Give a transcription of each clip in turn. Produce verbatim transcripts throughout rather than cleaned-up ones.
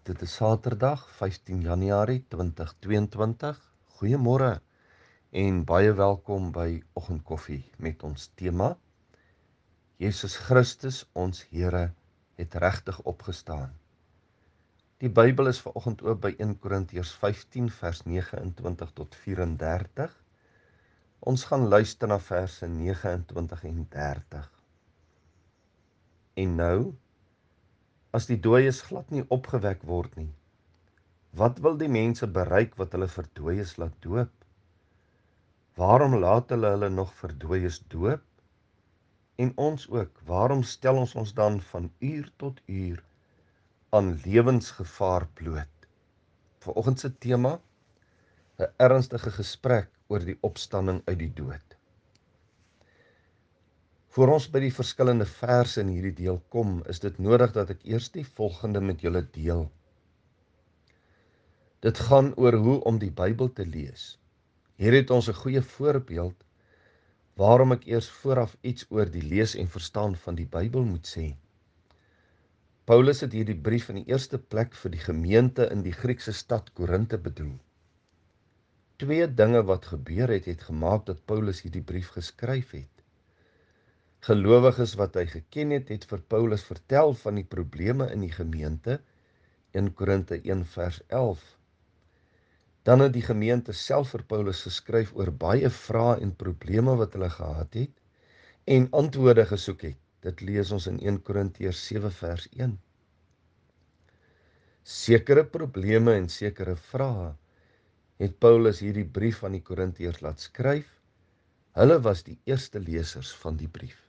Dit is Saterdag, vyftien Januarie twintig tweeëntwintig. Goeiemôre en baie welkom by Oggendkoffie met ons tema Jesus Christus, ons Here, het regtig opgestaan. Die Bybel is vanoggend oop by een Korintiërs vyftien vers negenentwintig tot vyf-en-dertig. Ons gaan luister na verse negenentwintig en dertig. En nou, as die dooies glad nie opgewek word nie, wat wil die mense bereik wat hulle vir dooies laat doop? Waarom laat hulle hulle nog vir dooies doop? En ons ook, waarom stel ons ons dan van uur tot uur aan lewensgevaar bloot? Vanoggend se tema, 'n ernstige gesprek oor die opstanding uit die dood. Voor ons by die verskillende verse in hierdie deel kom, is dit nodig dat ek eers die volgende met julle deel. Dit gaan oor hoe om die Bybel te lees. Hier het ons 'n goeie voorbeeld waarom ek eers vooraf iets oor die lees en verstaan van die Bybel moet sê. Paulus het hierdie brief in die eerste plek vir die gemeente in die Griekse stad Korinte bedoel. Twee dinge wat gebeur het, het gemaak dat Paulus hierdie brief geskryf het. Gelowiges wat hy geken het, het vir Paulus vertel van die probleme in die gemeente in Korinte een vers elf. Dan het die gemeente self vir Paulus geskryf oor baie vrae en probleme wat hulle gehad het en antwoorde gesoek het. Dit lees ons in een Korintiërs sewe vers een. Sekere probleme en sekere vrae het Paulus hierdie brief aan die Korintiërs laat skryf. Hulle was die eerste lesers van die brief.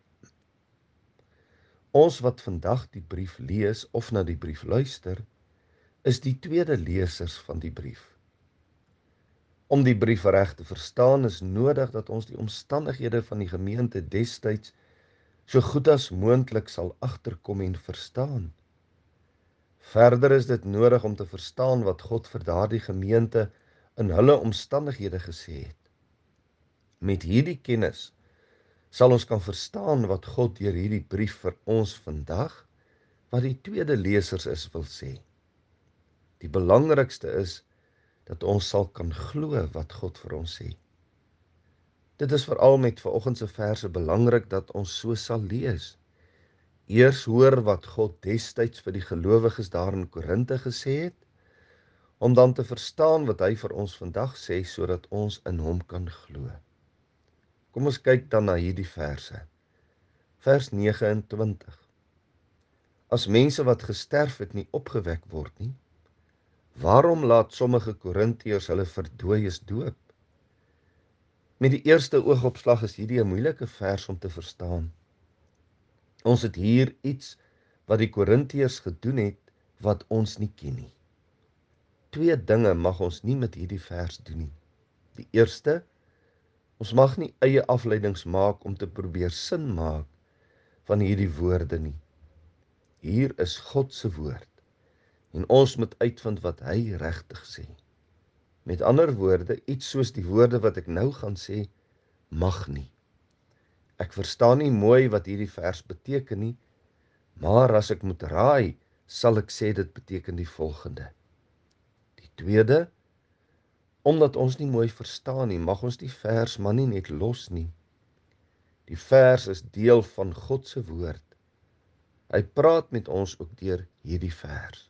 Ons wat vandag die brief lees of na die brief luister, is die tweede lesers van die brief. Om die brief reg te verstaan is nodig dat ons die omstandighede van die gemeente destyds so goed as moontlik sal agterkom en verstaan. Verder is dit nodig om te verstaan wat God vir daardie gemeente in hulle omstandighede gesê het. Met hierdie kennis sal ons kan verstaan wat God deur hierdie brief vir ons vandag, wat die tweede lesers is, wil sê. Die belangrikste is dat ons sal kan glo wat God vir ons sê. Dit is veral met vanoggend se verse belangrik dat ons so sal lees. Eers hoor wat God destyds vir die gelowiges daar in Korinte gesê het, om dan te verstaan wat hy vir ons vandag sê, sodat ons in hom kan glo. Kom ons kyk dan na hierdie verse. Vers negenentwintig. As mense wat gesterf het nie opgewek word nie, waarom laat sommige Korintiërs hulle vir dooies doop? Met die eerste oogopslag is hierdie 'n moeilike vers om te verstaan. Ons het hier iets wat die Korintiërs gedoen het wat ons nie ken nie. Twee dinge mag ons nie met hierdie vers doen nie. Die eerste, ons mag nie eie afleidings maak om te probeer sin maak van hierdie woorde nie. Hier is God se woord en ons moet uitvind wat hy regtig sê. Met ander woorde, iets soos die woorde wat ek nou gaan sê, mag nie. Ek verstaan nie mooi wat hierdie vers beteken nie, maar as ek moet raai, sal ek sê dit beteken die volgende. Die tweede, omdat ons nie mooi verstaan nie, mag ons die vers maar nie net los nie. Die vers is deel van God se woord. Hy praat met ons ook deur hierdie vers.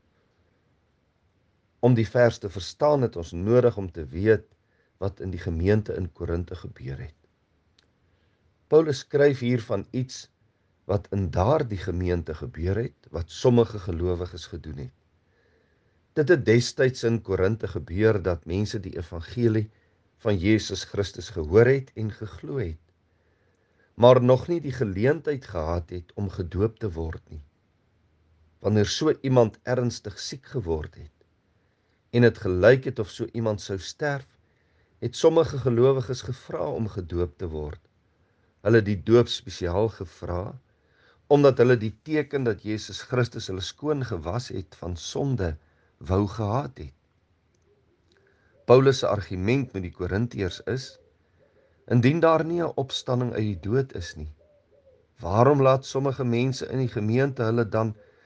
Om die vers te verstaan het ons nodig om te weet wat in die gemeente in Korinte gebeur het. Paulus skryf hier van iets wat in daardie gemeente gebeur het, wat sommige gelowiges gedoen het. Dit het destyds in Korinte gebeur dat mense die evangelie van Jesus Christus gehoor het en geglo het, maar nog nie die geleentheid gehad het om gedoop te word nie. Wanneer so iemand ernstig siek geword het, en het gelyk het of so iemand sou sterf, het sommige gelowiges gevra om gedoop te word. Hulle die doop spesiaal gevra, omdat hulle die teken dat Jesus Christus hulle skoon gewas het van sonde, wou gehad het. Paulus se argument met die Korintiërs is, indien daar nie 'n opstanding uit die dood is nie, waarom laat sommige mense in die gemeente hulle dan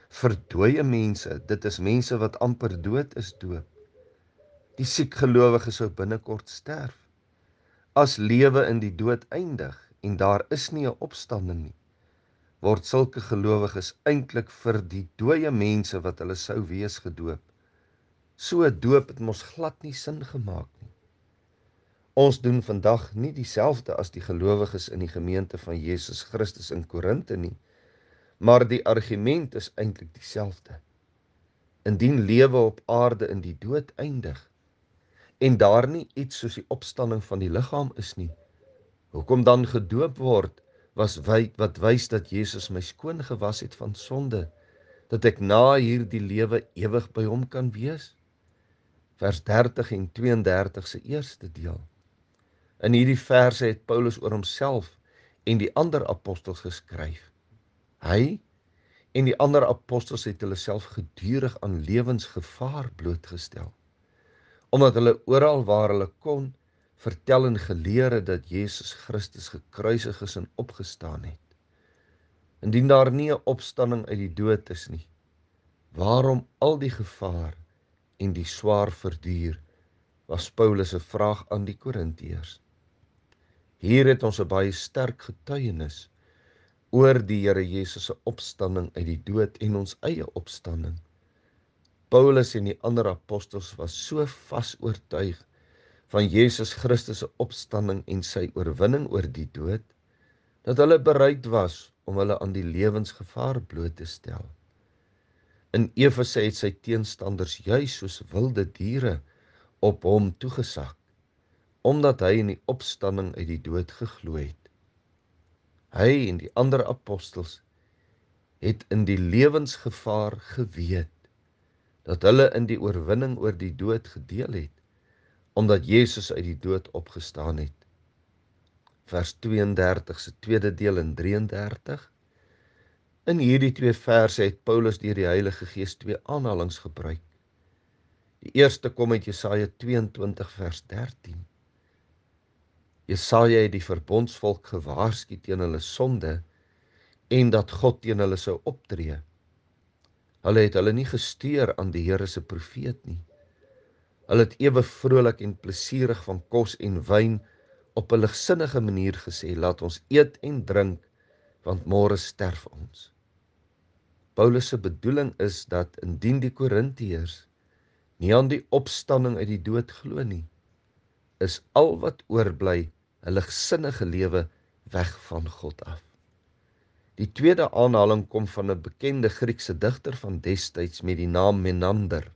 vir dooie mense, dit is mense wat amper dood is, doop. Die siek gelowige sou binnekort sterf. As lewe in die dood eindig en daar is nie 'n opstanding nie, word sulke gelowiges eintlik vir die dooie mense wat hulle sou wees gedoop. So 'n doop het mos glad nie sin gemaak nie. Ons doen vandag nie dieselfde as die gelowiges in die gemeente van Jesus Christus in Korinthe nie, maar die argument is eintlik dieselfde. Indien lewe op aarde in die dood eindig, en daar nie iets soos die opstanding van die liggaam is nie, hoekom dan gedoop word, was wy, wat wys dat Jesus my skoon gewas het van sonde, dat ek na hierdie lewe ewig by hom kan wees? Vers dertig en twee en dertig se eerste deel. In hierdie verse het Paulus oor homself en die ander apostels geskryf. Hy en die ander apostels het hulle self gedurig aan lewensgevaar blootgestel, omdat hulle oral waar hulle kon, vertel en geleer het dat Jesus Christus gekruisig is en opgestaan het. Indien daar nie 'n opstanding uit die dood is nie, waarom al die gevaar en die swaar verduur, was Paulus se vraag aan die Korintiërs. Hier het ons 'n baie sterk getuienis oor die Here Jesus se opstanding uit die dood en ons eie opstanding. Paulus en die ander apostels was so vas oortuig van Jesus Christus se opstanding en sy oorwinning oor die dood, dat hulle bereid was om hulle aan die lewensgevaar bloot te stel. In Efese het sy teenstanders juis soos wilde diere op hom toegesak, omdat hy in die opstanding uit die dood geglo het. Hy en die ander apostels het in die lewensgevaar geweet, dat hulle in die oorwinning oor die dood gedeel het, omdat Jesus uit die dood opgestaan het. Vers twee en dertig se tweede deel en drie en dertig. In hierdie twee verse het Paulus deur die Heilige Gees twee aanhalings gebruik. Die eerste kom uit Jesaja tweeëntwintig vers dertien. Jesaja het die verbondsvolk gewaarsku teen hulle sonde en dat God teen hulle sou optree. Hulle het hulle nie gesteer aan die Here se profeet nie. Hulle het ewe vrolik en plesierig van kos en wyn op 'n ligsinnige manier gesê, laat ons eet en drink, want môre sterf ons. Paulus se bedoeling is dat indien die Korintiërs nie aan die opstanding uit die dood glo nie, is al wat oorbly 'n ligsinnige lewe weg van God af. Die tweede aanhaling kom van 'n bekende Griekse digter van destyds met die naam Menander.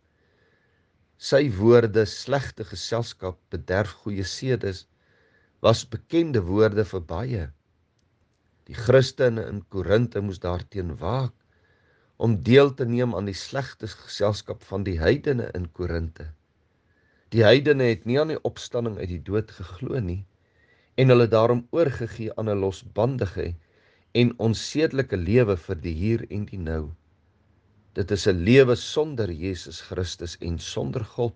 Sy woorde, slegte geselskap bederf goeie sedes, was bekende woorde vir baie. Die Christene in Korinthe moes daarteen waak om deel te neem aan die slegte geselskap van die heidene in Korinthe. Die heidene het nie aan die opstanding uit die dood geglo nie, en hulle daarom oorgegee aan 'n losbandige en onsedelike lewe vir die hier en die nou. Dit is 'n lewe sonder Jesus Christus en sonder God.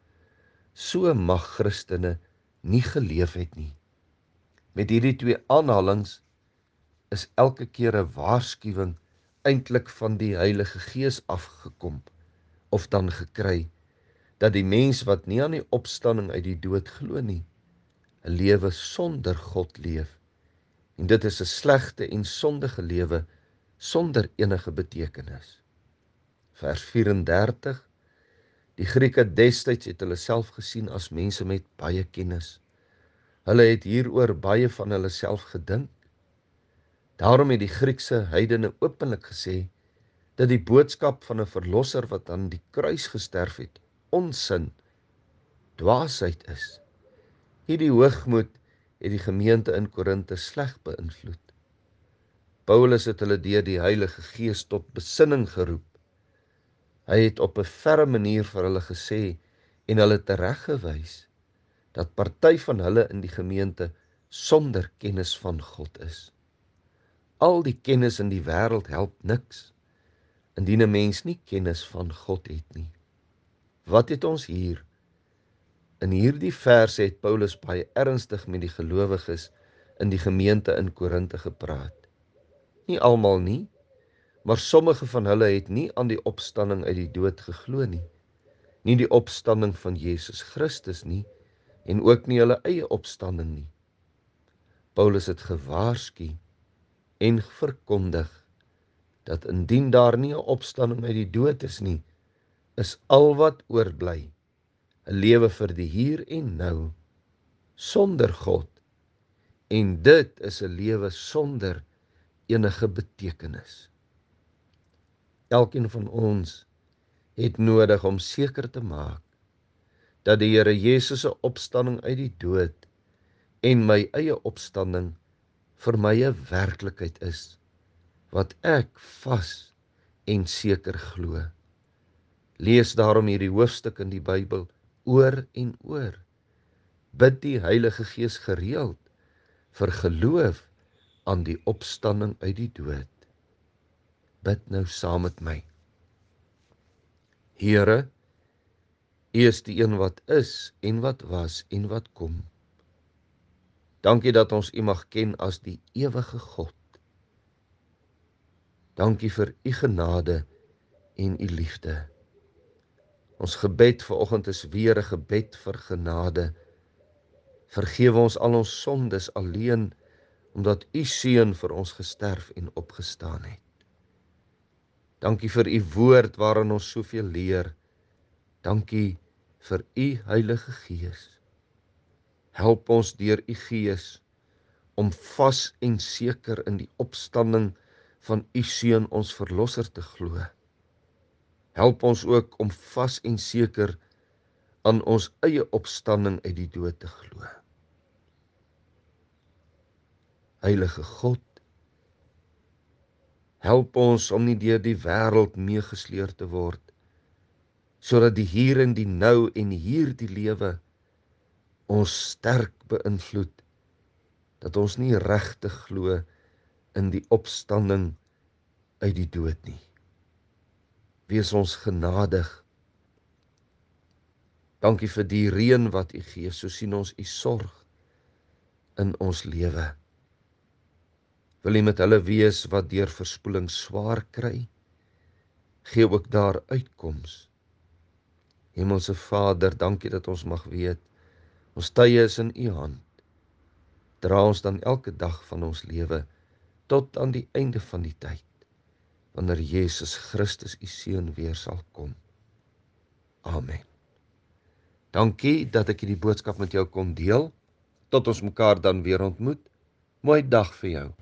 So mag Christene nie geleef het nie. Met hierdie twee aanhalings is elke keer 'n waarskuwing eintlik van die Heilige Gees afgekom, of dan gekry, dat die mens wat nie aan die opstanding uit die dood glo nie, 'n lewe sonder God leef. En dit is 'n slegte en sondige lewe sonder enige betekenis. Vers vyf en dertig. Die Grieke destyds het hulle self gesien as mense met baie kennis. Hulle het hieroor baie van hulle self gedink. Daarom het die Griekse heidene openlik gesê dat die boodskap van 'n verlosser wat aan die kruis gesterf het, onsin, dwaasheid is. Hierdie hoogmoed het die gemeente in Korinthe sleg beïnvloed. Paulus het hulle deur die Heilige Gees tot besinning geroep. Hy het op 'n verre manier vir hulle gesê en hulle tereggewys dat party van hulle in die gemeente sonder kennis van God is. Al die kennis in die wêreld help niks indien 'n mens nie kennis van God het nie. Wat het ons hier? In hierdie verse het Paulus baie ernstig met die gelowiges in die gemeente in Korinthe gepraat. Nie almal nie, Maar sommige van hulle het nie aan die opstanding uit die dood geglo nie, nie die opstanding van Jesus Christus nie, en ook nie hulle eie opstanding nie. Paulus het gewaarsku en verkondig dat indien daar nie 'n opstanding uit die dood is nie, is al wat oorbly 'n lewe vir die hier en nou sonder God, en dit is 'n lewe sonder enige betekenis. Elkeen van ons het nodig om seker te maak dat die Here Jesus se opstanding uit die dood en my eie opstanding vir my 'n werklikheid is wat ek vas en seker glo. Lees daarom hierdie hoofstuk in die Bybel oor en oor. Bid die Heilige Gees gereeld vir geloof aan die opstanding uit die dood. Bid nou saam met my. Here, U is die een wat is en wat was en wat kom. Dankie dat ons U mag ken as die ewige God. Dankie vir U genade en U liefde. Ons gebed vanoggend is weer 'n gebed vir genade. Vergewe ons al ons sondes alleen omdat U seun vir ons gesterf en opgestaan het. Dankie vir U woord waarin ons soveel leer. Dankie vir U Heilige Gees. Help ons deur U Gees om vas en seker in die opstanding van U seun ons verlosser te glo. Help ons ook om vas en seker aan ons eie opstanding uit die dood te glo. Heilige God, help ons om nie deur die wêreld meegesleur te word, sodat die hier en die nou en hier die lewe ons sterk beïnvloed, dat ons nie regtig glo in die opstanding uit die dood nie. Wees ons genadig. Dankie vir die reën wat U gee, so sien ons U sorg in ons lewe. Wil U met hulle wees wat deur verspoeling swaar kry? Gee ook daar uitkoms. Hemelse Vader, dankie dat ons mag weet, ons tye is in U hand. Dra ons dan elke dag van ons lewe tot aan die einde van die tyd, wanneer Jesus Christus U seun weer sal kom. Amen. Dankie dat ek hierdie boodskap met jou kon deel. Tot ons mekaar dan weer ontmoet. Mooi dag vir jou.